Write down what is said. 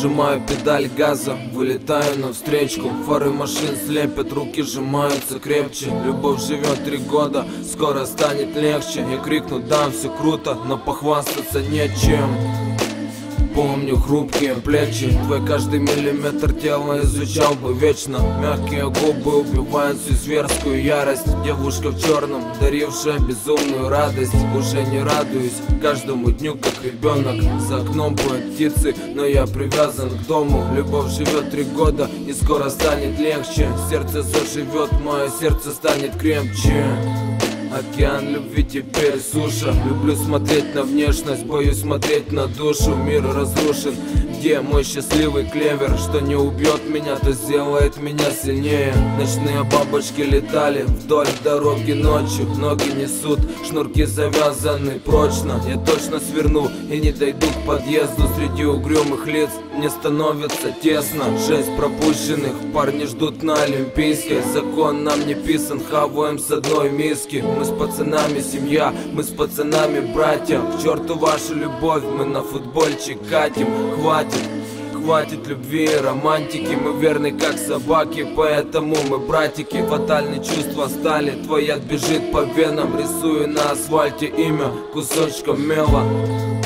Сжимаю педаль газа, вылетаю навстречу. Фары машин слепят, руки сжимаются крепче. Любовь живет 3 года, скоро станет легче. Я крикну: да, все круто, но похвастаться нечем. Помню хрупкие плечи, твой каждый миллиметр тела изучал бы вечно. Мягкие губы убивают всю зверскую ярость. Девушка в черном, дарившая безумную радость. Уже не радуюсь каждому дню, как ребенок. За окном поют птицы, но я привязан к дому. Любовь живет 3 года и скоро станет легче. Сердце заживет, мое сердце станет крепче. Океан любви теперь суша. Люблю смотреть на внешность, боюсь смотреть на душу. Мир разрушен, где мой счастливый клевер? Что не убьет меня, то сделает меня сильнее. Ночные бабочки летали вдоль дороги ночью. Ноги несут, шнурки завязаны прочно. Я точно сверну и не дойду к подъезду. Среди угрюмых лиц мне становится тесно. 6 пропущенных, парни ждут на Олимпийской. Закон нам не писан, хаваем с одной миски. Мы с пацанами семья, мы с пацанами братья. К черту вашу любовь, мы на футбольчик катим. Хватит любви и романтики. Мы верны как собаки, поэтому мы братики. Фатальные чувства стали, твой яд бежит по венам. Рисую на асфальте имя кусочком мела.